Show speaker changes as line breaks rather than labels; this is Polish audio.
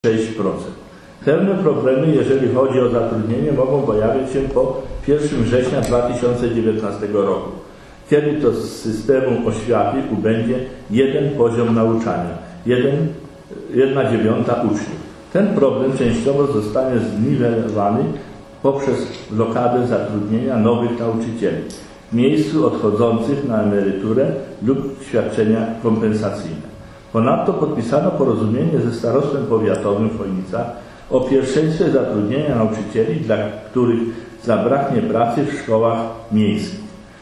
6%. Pewne problemy, jeżeli chodzi o zatrudnienie, mogą pojawić się po 1 września 2019 roku, kiedy to z systemu oświaty ubędzie jeden poziom nauczania, 1/9 uczniów. Ten problem częściowo zostanie zniwelowany poprzez blokadę zatrudnienia nowych nauczycieli w miejscu odchodzących na emeryturę lub świadczenia kompensacyjne. Ponadto podpisano porozumienie ze Starostwem Powiatowym w Chojnicach o pierwszeństwie zatrudnienia nauczycieli, dla których zabraknie pracy w szkołach miejskich.